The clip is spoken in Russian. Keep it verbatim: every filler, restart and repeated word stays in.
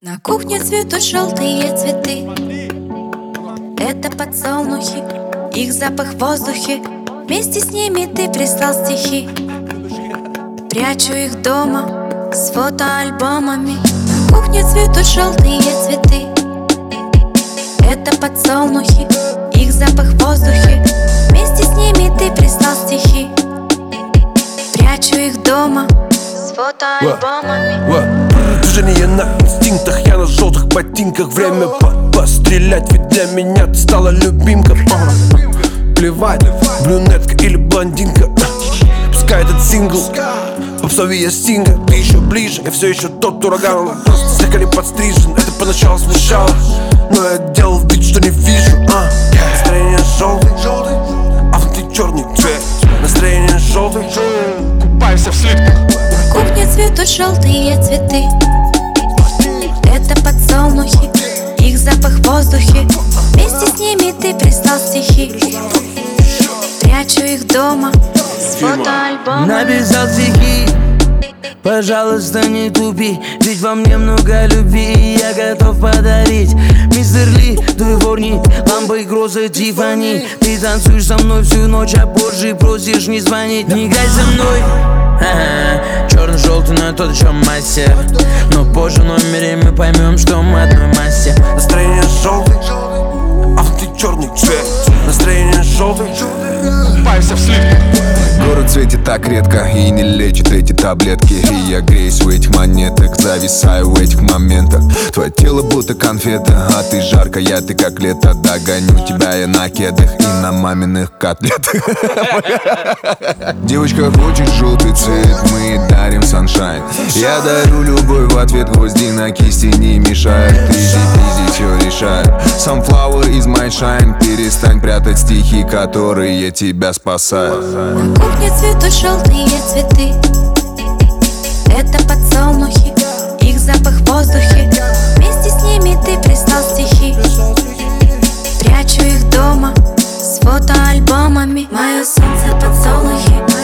На кухне цветут желтые цветы. Это подсолнухи, их запах в воздухе. Вместе с ними ты прислал стихи. Прячу их дома с фотоальбомами. На кухне цветут желтые цветы. Это подсолнухи, их запах в воздухе. Вместе с ними ты прислал стихи. Прячу их дома с фотоальбомами. Движение на инстинктах, я на желтых ботинках. Время пострелять, ведь для меня ты стала любимка. Плевать, брюнетка или блондинка. Пускай этот сингл попсовее стинга. Ты еще ближе, я все еще тот ураган. Просто слегка не подстрижен, это поначалу смущало, но я делал вид, что не вижу. а. Настроение желтый, а внутри черный цвет. Настроение желтый, купайся в слитках. На кухне цветут желтые цветы. Это подсолнухи, их запах в воздухе. Вместе с ними ты прислал стихи. Прячу их дома с фотоальбомами. Написал стихи, пожалуйста, не тупи, ведь во мне много любви, и я готов подарить. Мистер Ли, дворник, лампой грозы Тиффани. Ты танцуешь со мной всю ночь, а позже просишь не звонить. Не играй со мной, ага, черно-желтый, но тот еще мастер. Но позже в номере мы поймем, что мы одной массе. Настроение желтый, а внутри черный цвет. Настроение желтый, купайся в слитках. Город светит так редко и не лечит эти таблетки. И я греюсь в этих монетах, зависаю в этих моментах. Твое тело будто конфета, а ты жаркая, ты как лето. Догоню тебя я на кедах и на маминых котлетах. Девочка хочет желтый цвет, мы дарим саншайн. Я дарю любовь в ответ, гвозди на кисти не мешают. Изи-пизи, все решает. Sunflower is my shine. Перестань прятать стихи, которые тебя спасают. На кухне цветут желтые цветы. Это подсолнухи, их запах в воздухе. Вместе с ними ты прислал стихи. Прячу их дома с фотоальбомами. Мое солнце подсолнухи.